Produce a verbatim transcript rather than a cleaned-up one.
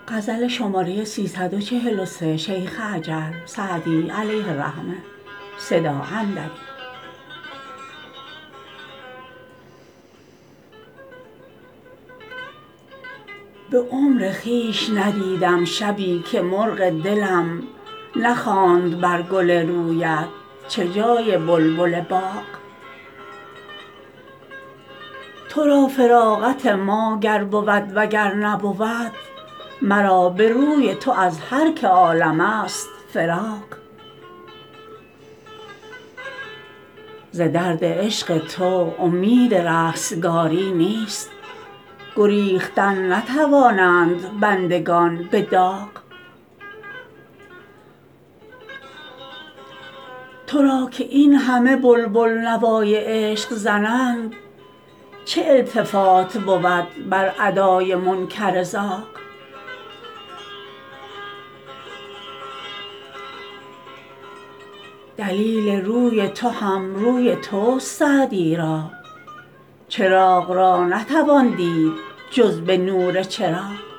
غزل شماره سیصد و چهل و سه شیخ عجل سعدی علیه الرحمه صدا اندری. به عمر خویش ندیدم شبی که مرغ دلم نخواند بر گل رویت چه جای بلبل باغ. تو را فراغت ما گر بود وگر نبود مرا به روی تو از هر که عالم است فراغ. ز درد عشق تو امید رستگاری نیست، گریختن نتوانند بندگان به داغ. تو را که این همه بلبل نوای عشق زنند چه التفات بود بر ادای منکر زاغ. دلیل روی تو هم روی توست سعدی را، چراغ را نتوان دید جز به نور چراغ.